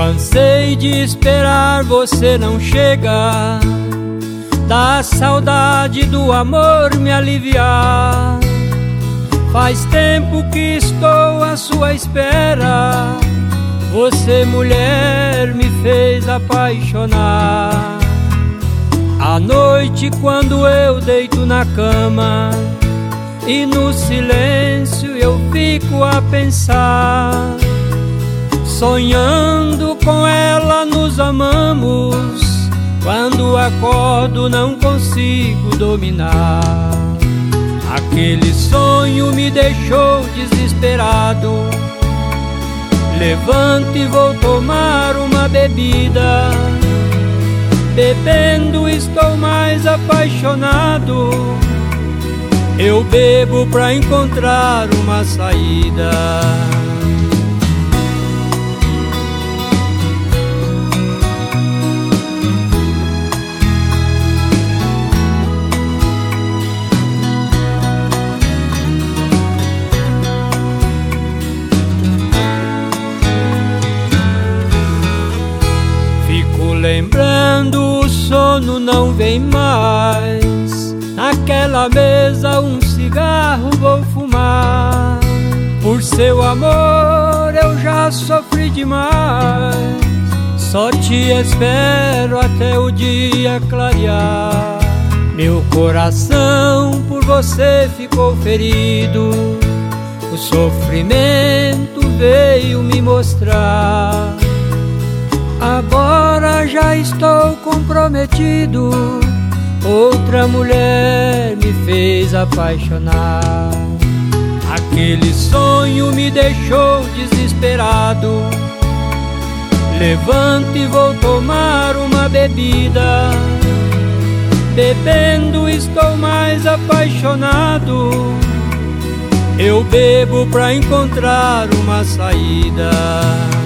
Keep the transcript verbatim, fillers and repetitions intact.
Cansei de esperar, você não chega. Da saudade do amor me aliviar. Faz tempo que estou à sua espera. Você, mulher, me fez apaixonar. À noite, quando eu deito na cama e no silêncio eu fico a pensar, sonhando com ela nos amamos. Quando acordo não consigo dominar. Aquele sonho me deixou desesperado. Levanto e vou tomar uma bebida. Bebendo estou mais apaixonado. Eu bebo pra encontrar uma saída. Lembrando, o sono não vem mais. Naquela mesa um cigarro vou fumar. Por seu amor eu já sofri demais. Só te espero até o dia clarear. Meu coração por você ficou ferido. O sofrimento veio me mostrar. Agora já estou comprometido. Outra mulher me fez apaixonar. Aquele sonho me deixou desesperado. Levanto e vou tomar uma bebida. Bebendo estou mais apaixonado. Eu bebo pra encontrar uma saída.